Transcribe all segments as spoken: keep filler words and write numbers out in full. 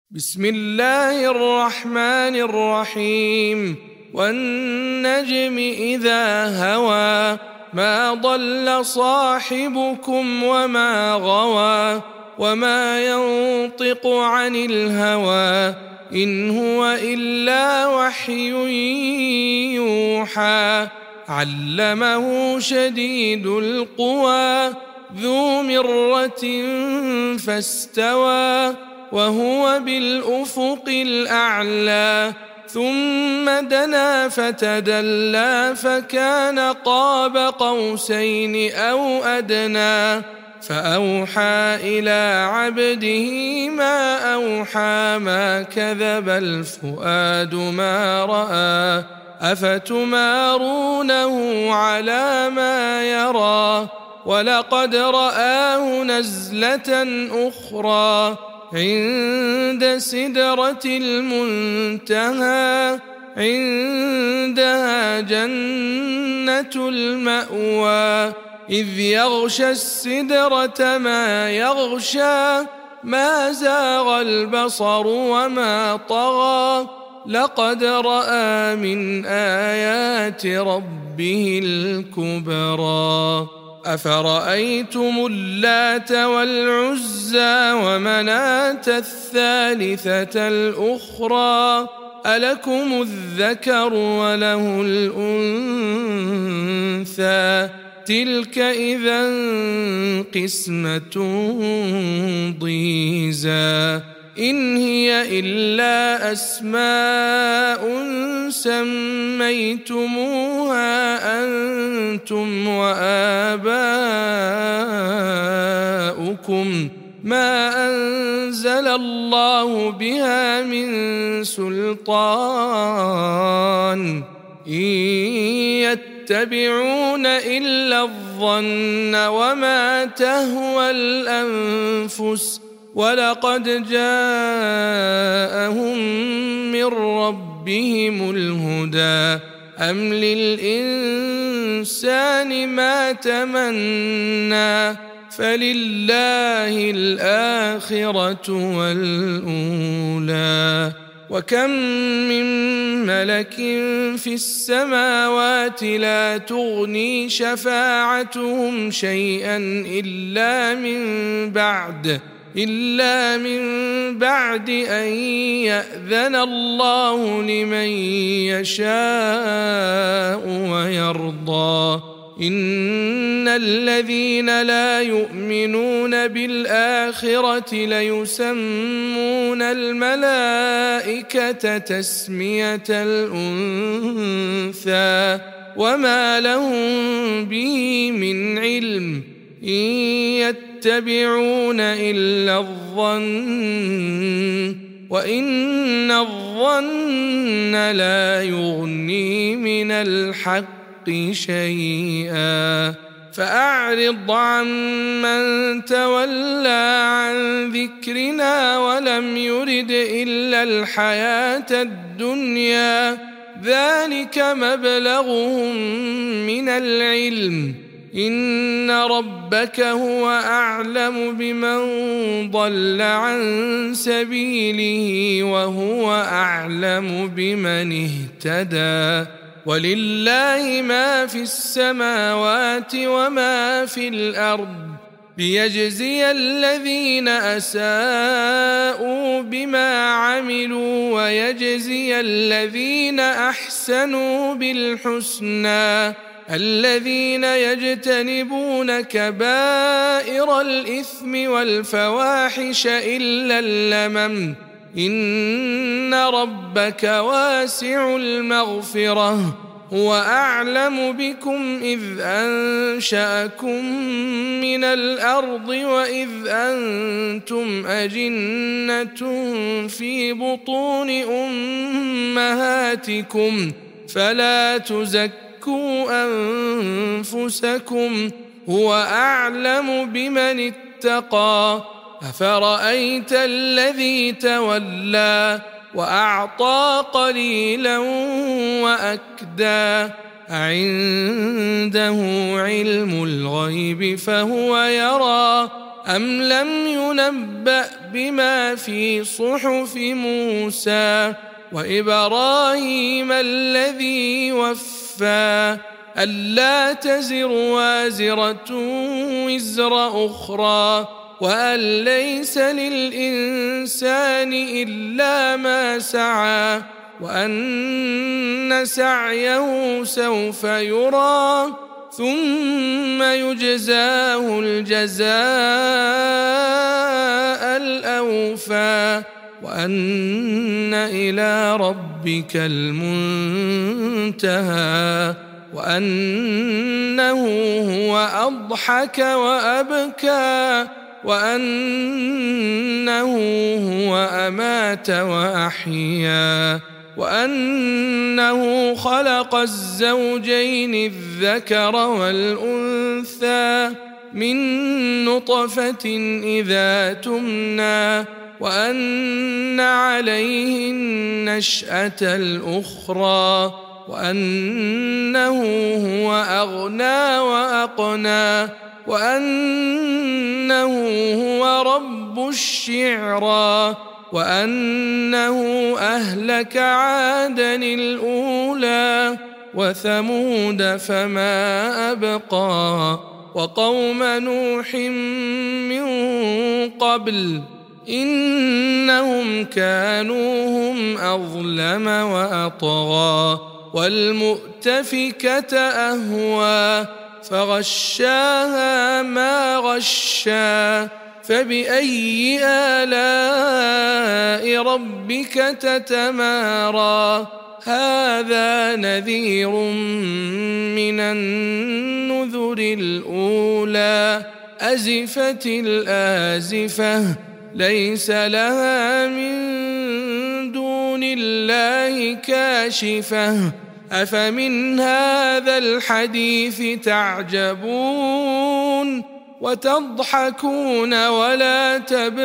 بسم الله الرحمن الرحيم والنجم إذا هوى ما ضل صاحبكم وما غوى وما ينطق عن الهوى إن هو إلا وحي يوحى علمه شديد القوى ذو مرة فاستوى وهو بالأفق الأعلى ثم دنا فتدلى فكان قاب قوسين أو أدنى فأوحى إلى عبده ما أوحى ما كذب الفؤاد ما رأى أفتمارونه على ما يرى ولقد رآه نزلة أخرى عند سدرة المنتهى عندها جنة المأوى إذ يغشى السدرة ما يغشى ما زاغ البصر وما طغى لقد رأى من آيات ربه الكبرى أفرأيتم اللات والعزى ومناة الثالثة الأخرى ألكم الذكر وله الأنثى تلك إذا قسمة ضيزى إن هي إلا أسماء سميتموها أنتم وآباؤكم ما أنزل الله بها من سلطان إن يتبعون إلا الظن وما تهوى الأنفس ولقد جاءهم من ربهم الهدى أم للإنسان ما تمنى فلله الآخرة والأولى وكم من ملك في السماوات لا تغني شفاعتهم شيئا إلا من بعد إلا من بعد أن يأذن الله لمن يشاء ويرضى إن الذين لا يؤمنون بالآخرة ليسمون الملائكة تسمية الأنثى وما لهم به من علم إن يتبعون إلا الظن وإن الظن لا يغني من الحق شيئا فأعرض عمن تولى عن ذكرنا ولم يرد إلا الحياة الدنيا ذلك مبلغهم من العلم إن ربك هو أعلم بمن ضل عن سبيله وهو أعلم بمن اهتدى ولله ما في السماوات وما في الأرض ليجزي الذين أساءوا بما عملوا ويجزي الذين أحسنوا بالحسنى الذين يجتنبون كبائر الإثم والفواحش إلا اللمم إن ربك واسع المغفرة هو أعلم بكم إذ أنشأكم من الأرض وإذ أنتم أجنة في بطون أمهاتكم فلا تزكوا أنفسكم هو أعلم بمن اتقى أفرأيت الذي تولى وأعطى قليلا وأكدى أعنده علم الغيب فهو يرى أم لم ينبأ بما في صحف موسى وإبراهيم الذي وفى ألا تزر وازرة وزر أخرى وأن ليس للإنسان إلا ما سعى وأن سعيه سوف يرى ثم يجزاه الجزاء الأوفى وأن إلى ربك المنتهى وأنه هو أضحك وأبكى وأنه هو أمات وأحيا وأنه خلق الزوجين الذكر والأنثى من نطفة إذا تمنى وأن عليه النشأة الأخرى وأنه هو أغنى وأقنى وأنه هو رب الشعرى وأنه أهلك عادا الأولى وثمود فما أبقى وقوم نوح من قبل إنهم كانوا هم أظلم وأطغى والمؤتفكة أهوى فغشاها ما غشا فبأي آلاء ربك تتمارى هذا نذير من النذر الأولى أزفت الآزفة ليس لها من دون الله كاشفة أفمن هذا الحديث تعجبون وتضحكون ولا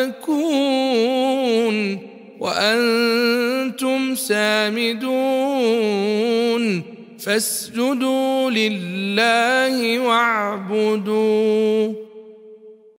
تبكون وأنتم سامدون فاسجدوا لله واعبدوا